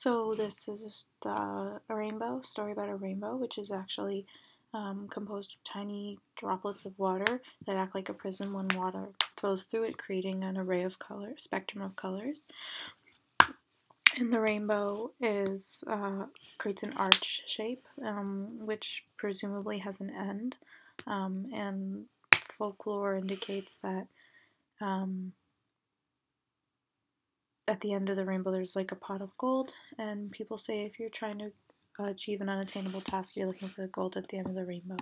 So this is just a rainbow, story about a rainbow, which is actually composed of tiny droplets of water that act like a prism when water flows through it, creating an array of color, spectrum of colors. And the rainbow is creates an arch shape, which presumably has an end. And folklore indicates that um, at the end of the rainbow there's like a pot of gold, and people say if you're trying to achieve an unattainable task, you're looking for the gold at the end of the rainbow.